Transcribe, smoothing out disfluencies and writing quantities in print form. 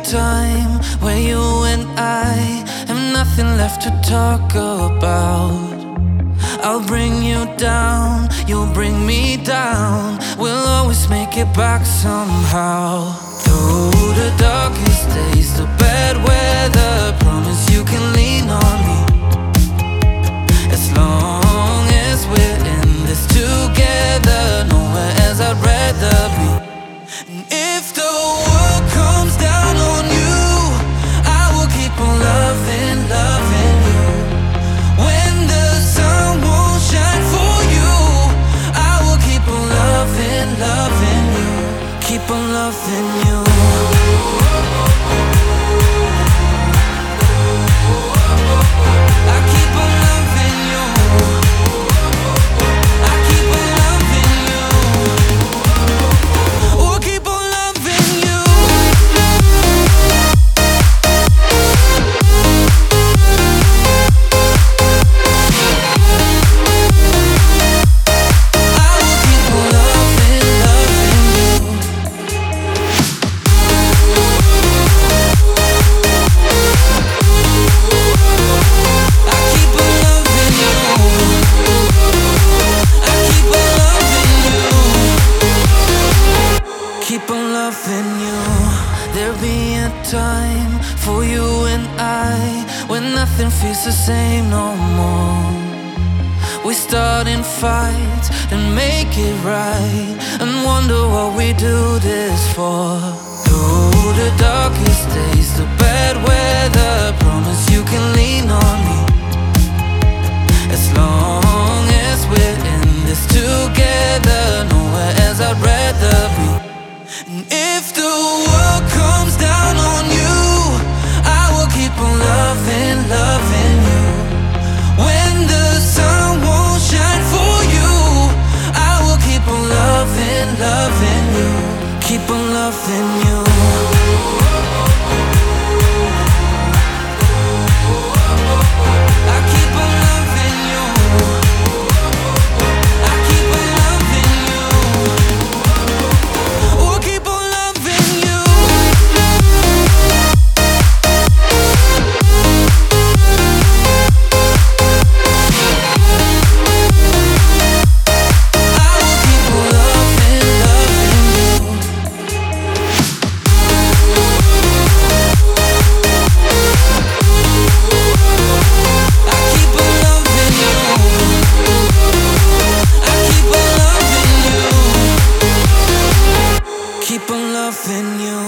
time where you and I have nothing left to talk about. I'll bring you down, you'll bring me down. We'll always make it back somehow. Through the darkest days, the bad weather, promise you can lean on me. As long as we're in this together, nowhere else I'd rather be. And if the world comes down on you, I will keep on loving, loving you. When the sun won't shine for you, I will keep on loving, loving you. Keep on loving you. I keep on loving you. I keep on loving you. Oh, I keep on loving you. I will keep on loving, loving you. I keep on loving you. I keep on loving you. Keep on loving you. There'll be a time for you and I when nothing feels the same no more. We start in fights and make it right, and wonder what we do this for. Through the darkest days, the bad weather, promise you can lean on me. As long as we're in this together, nowhere else I'd rather be. And if the world comes down on you, I will keep on loving, loving you. When the sun won't shine for you, I will keep on loving, loving you. Keep on loving you. I keep on loving you. I keep on loving you. Oh, I keep on loving you. I will keep on loving, loving you. I keep on loving you. I keep on loving you. Keep on loving you.